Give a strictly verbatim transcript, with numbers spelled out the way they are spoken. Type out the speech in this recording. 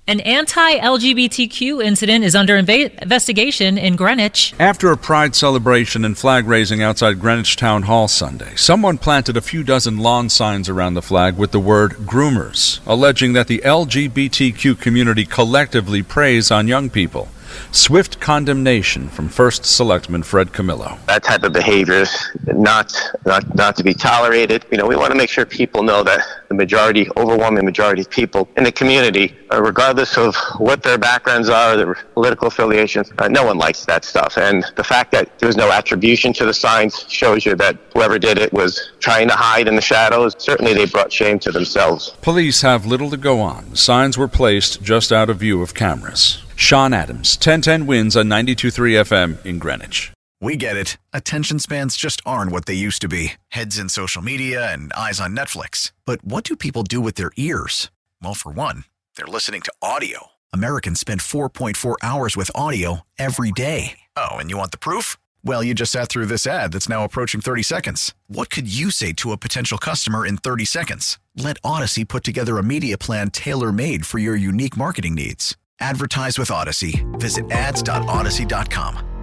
An anti-L G B T Q incident is under inv- investigation in Greenwich. After a pride celebration and flag raising outside Greenwich Town Hall Sunday, someone planted a few dozen lawn signs around the flag with the word groomers, alleging that the L G B T Q community collectively preys on young people. Swift condemnation from First Selectman Fred Camillo. That type of behavior is not, not, not to be tolerated. You know, we want to make sure people know that the majority, overwhelming majority of people in the community, uh, regardless of what their backgrounds are, their political affiliations, uh, no one likes that stuff. And the fact that there was no attribution to the signs shows you that whoever did it was trying to hide in the shadows. Certainly they brought shame to themselves. Police have little to go on. The signs were placed just out of view of cameras. Sean Adams, ten ten wins on ninety-two point three F M in Greenwich. We get it. Attention spans just aren't what they used to be. Heads in social media and eyes on Netflix. But what do people do with their ears? Well, for one, they're listening to audio. Americans spend four point four hours with audio every day. Oh, and you want the proof? Well, you just sat through this ad that's now approaching thirty seconds. What could you say to a potential customer in thirty seconds? Let Odyssey put together a media plan tailor-made for your unique marketing needs. Advertise with Odyssey. Visit ads dot odyssey dot com.